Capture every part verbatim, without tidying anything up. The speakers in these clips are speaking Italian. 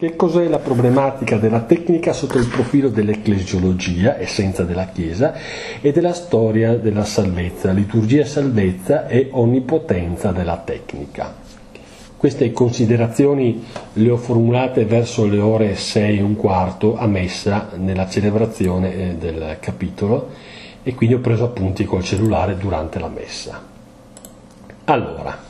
Che cos'è la problematica della tecnica sotto il profilo dell'ecclesiologia, essenza della Chiesa, e della storia della salvezza, liturgia, salvezza e onnipotenza della tecnica? Queste considerazioni le ho formulate verso le ore sei e un quarto a messa nella celebrazione del capitolo e quindi ho preso appunti col cellulare durante la messa. Allora,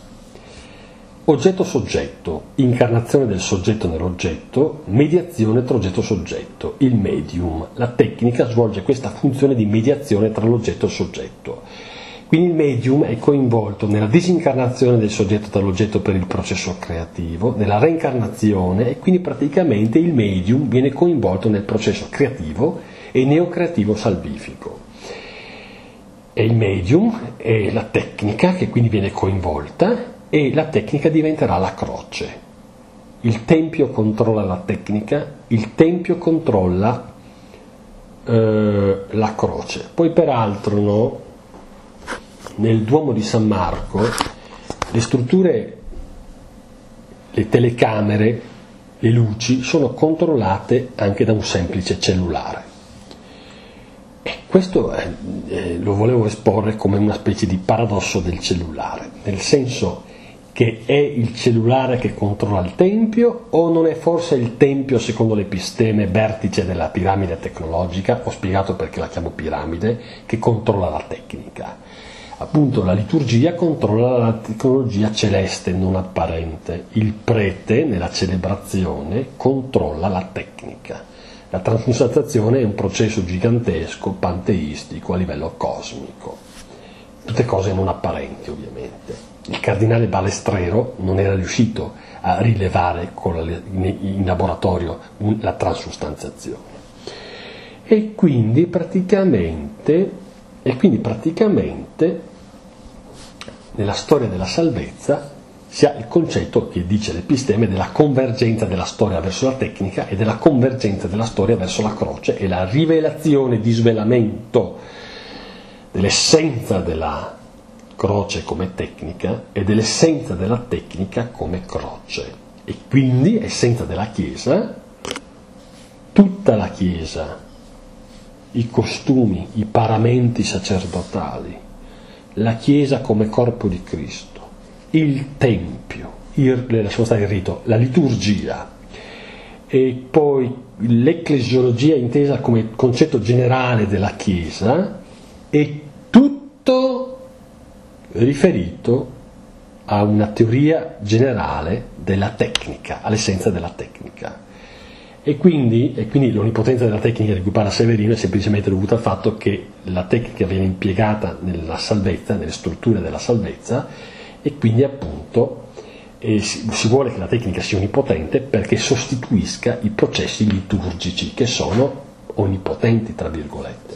oggetto-soggetto, incarnazione del soggetto nell'oggetto, mediazione tra oggetto-soggetto, il medium. La tecnica svolge questa funzione di mediazione tra l'oggetto e il soggetto. Quindi il medium è coinvolto nella disincarnazione del soggetto dall'oggetto per il processo creativo, nella reincarnazione, e quindi praticamente il medium viene coinvolto nel processo creativo e neocreativo salvifico. E il medium è la tecnica che quindi viene coinvolta e la tecnica diventerà la croce. Il tempio controlla la tecnica, il tempio controlla eh, la croce. Poi peraltro no, nel Duomo di San Marco le strutture, le telecamere, le luci sono controllate anche da un semplice cellulare. E questo eh, eh, lo volevo esporre come una specie di paradosso del cellulare, nel senso che è il cellulare che controlla il tempio, o non è forse il tempio, secondo l'episteme, vertice della piramide tecnologica? Ho spiegato perché la chiamo piramide, che controlla la tecnica. Appunto la liturgia controlla la tecnologia celeste non apparente, il prete nella celebrazione controlla la tecnica. La transustanziazione è un processo gigantesco, panteistico a livello cosmico. Tutte cose non apparenti, ovviamente. Il cardinale Balestrero non era riuscito a rilevare con la, in laboratorio la transustanziazione. E quindi praticamente, e quindi praticamente nella storia della salvezza si ha il concetto che dice l'episteme della convergenza della storia verso la tecnica e della convergenza della storia verso la croce e la rivelazione di svelamento dell'essenza della croce come tecnica e dell'essenza della tecnica come croce. E quindi essenza della Chiesa, tutta la Chiesa, i costumi, i paramenti sacerdotali, la Chiesa come corpo di Cristo, il Tempio, il, lasciamo stare il rito, la liturgia, e poi l'ecclesiologia intesa come concetto generale della Chiesa, e tutto riferito a una teoria generale della tecnica, all'essenza della tecnica. E quindi, e quindi l'onnipotenza della tecnica di cui parla Severino è semplicemente dovuta al fatto che la tecnica viene impiegata nella salvezza, nelle strutture della salvezza, e quindi appunto eh, si, si vuole che la tecnica sia onnipotente perché sostituisca i processi liturgici che sono onnipotenti, tra virgolette.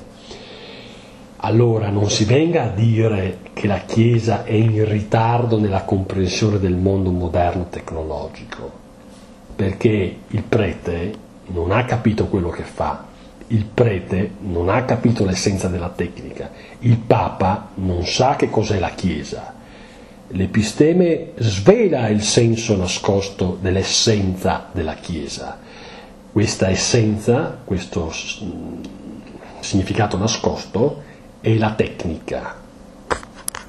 Allora non si venga a dire che la Chiesa è in ritardo nella comprensione del mondo moderno tecnologico, perché il prete non ha capito quello che fa, il prete non ha capito l'essenza della tecnica, il Papa non sa che cos'è la Chiesa. L'episteme svela il senso nascosto dell'essenza della Chiesa. Questa essenza, questo significato nascosto, è la tecnica.